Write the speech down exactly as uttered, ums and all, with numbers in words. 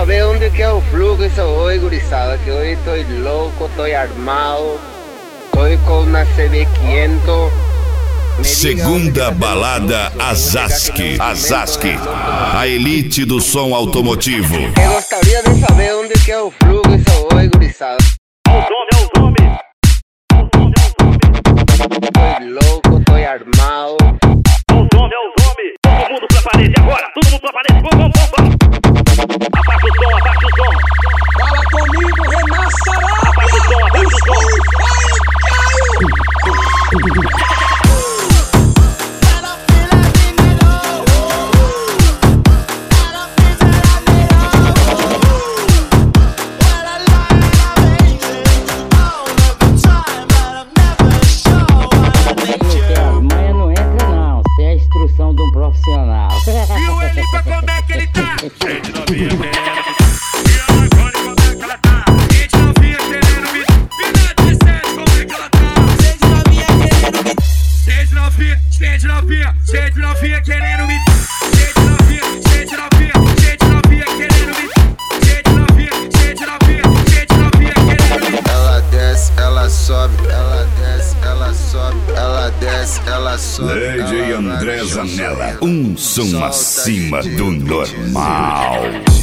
saber onde que é o fluxo hoje, gurizada, que hoje estou louco, estou armado, estou com uma C B quinhentos. Segunda balada Azaski. Azaski, a elite do som automotivo. Eu gostaria de saber onde que é o fluxo hoje, gurizada. O nome é o nome. Estou louco, estou armado. O nome é o nome. Todo mundo pra parede agora. Todo mundo pra parede. Vamos, vamos, vamos. Abaixa o som, abaixa o som. Fala comigo, Renan Sarabia. Abaixa o som, abaixa o som. De um profissional. E o Elipa, como é que ele tá? Cheio de novinha querendo. E a Marconi, como é que ela tá? Cheio de novinha querendo me. Mina de sete, como é que ela tá? Cheio de novinha querendo me. Cheio de novinha, cheio de novinha, cheio de novinha querendo me. Cheio de novinha, cheio de novinha, cheio de novinha querendo me. Cheio de novinha, cheio de novinha, cheio de novinha querendo me. Ela desce, ela sobe, ela desce, ela sobe, ela desce, ela sobe. D J André Zanella, um som acima do normal.